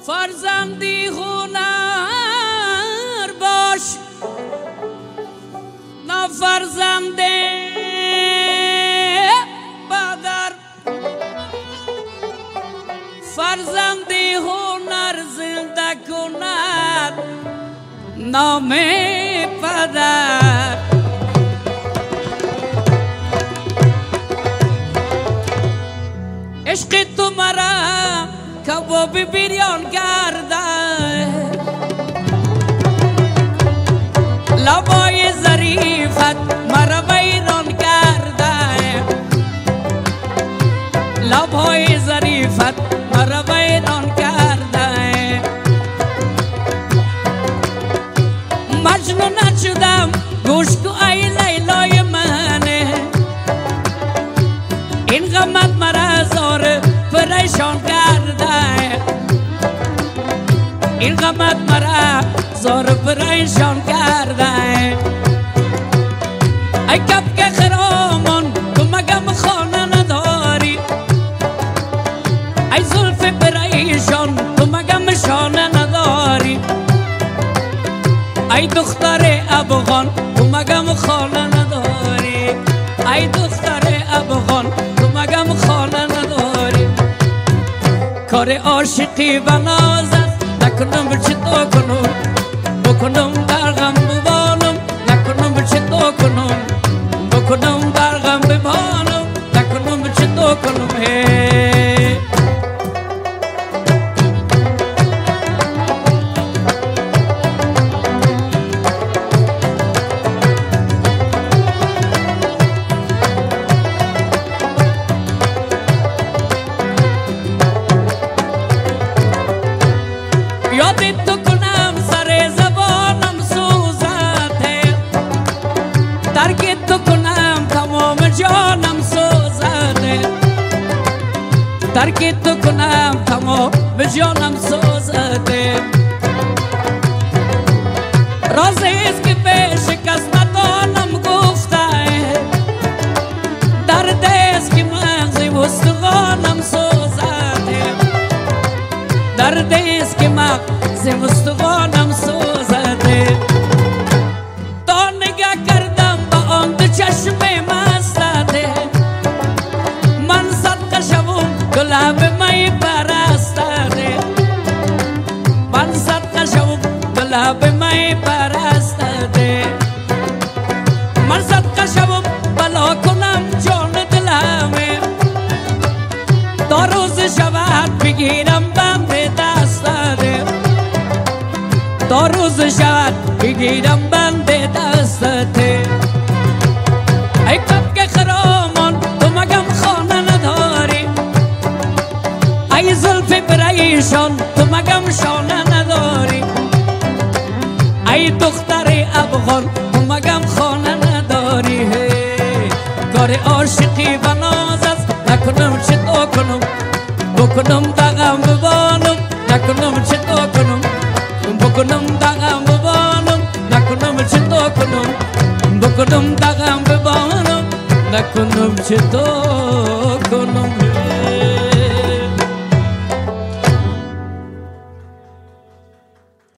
فرزندی هنر باش نه فرزند بدر فرزندی هنر زنده کند نام پدر عشق تو مرا کباب بیریان کرده لبای ظریفت مرا ویران کرده لبای ظریفت مرا ویران کرده مجنون نشدم گوش کو ای لیلای منه این غمت مرا زار پریشان کرده این غمت مرا زار پریشان کرده ای کب که خرامان تو مگم خانه نداری ای زلف پریشان تو مگم شانه نداری ای دختر افغان تو مگم خانه نداری ای دختر افغان تو مگم خانه نداری کار عاشقی و نازت نکنم چه تو کنم بکنم در غم ببانم نکنم چه تو کنم بکنم در غم ببانم نکنم چه تو کنم یاد تو کنم سر زبانم سوزته ترک تو کنم تمام جانم سوزته ترک تو کنم تمام جانم سوزته رازیست که به شکستانم گفته دردیست که مغزی استخوانم سوزته دردیست که مغز مستقانم سوزده تا نگاه کردم با آن دو چشم مستده من صدقه شوم گلاب می پرستده من صدقه شوم گلاب می پرستده من صدقه شوم بلا کنم جان دلمه تا روز شود بگیرم بند دستده تا روز شود بگیرم بند دستته ای کب که خرامان تو مگم خانه نداری ای زلف پریشان تو مگم شانه نداری ای دختر افغان تو مگم خانه نداری کار عاشقی و ناز است نکنم چه تو کنم بکنم دغم ببانم نکنم چه تو کنم بکنم دغم ببانم نکنم چه تو کنم بکنم دغم ببانم نکنم چه تو